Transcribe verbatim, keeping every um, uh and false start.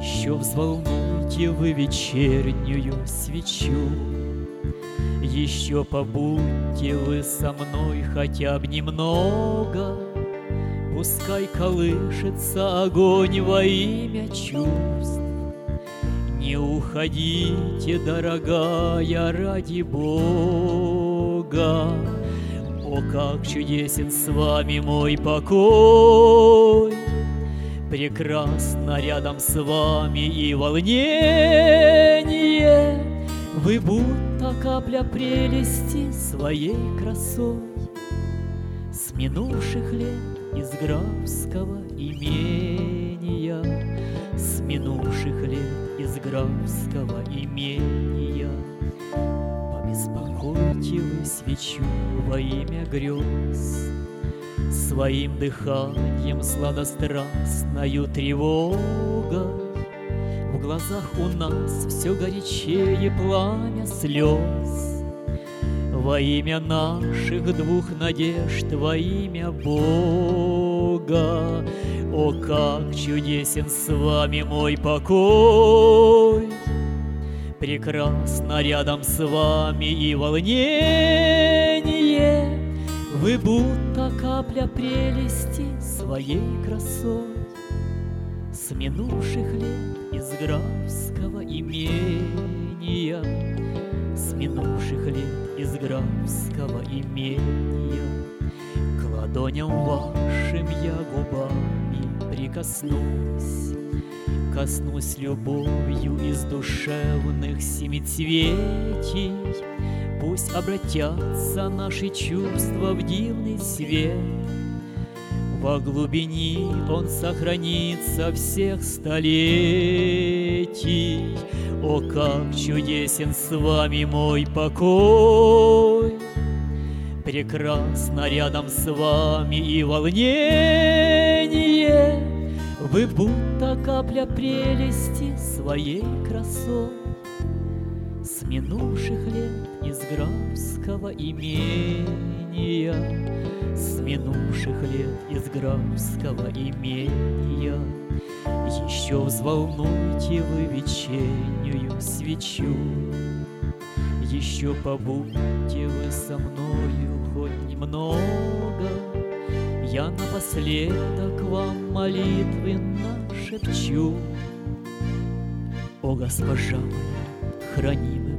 Еще взволнуйте вы вечернюю свечу, еще побудьте вы со мной хотя бы немного, пускай колышется огонь во имя чувств. Не уходите, дорогая, ради Бога. О, как чудесен с вами мой покой! Прекрасно рядом с вами и волнение. Вы будто капля прелести своей красой с минувших лет из графского имения, с минувших лет из графского имения. Побеспокойте вы свечу во имя грез, своим дыханием сладострастною тревогой. В глазах у нас все горячее пламя слез. Во имя наших двух надежд, во имя Бога. О, как чудесен с вами мой покой! Прекрасно рядом с вами и волнение. Вы будто капля прелести своей красой с минувших лет из графского имения, с минувших лет из графского имения. К ладоням вашим я губами прикоснусь, коснусь любовью из душевных семицветий. Пусть обратятся наши чувства в дивный свет. Во глубине он сохранится всех столетий. О, как чудесен с вами мой покой! Прекрасно рядом с вами и волнение. Вы будто капля прелести своей красой с минувших лет из графского имения, с минувших лет из графского имения. Еще взволнуйте вы вечернюю свечу, еще побудьте вы со мною хоть немного. Я напоследок вам молитвы нашепчу. О, госпожа моя, храни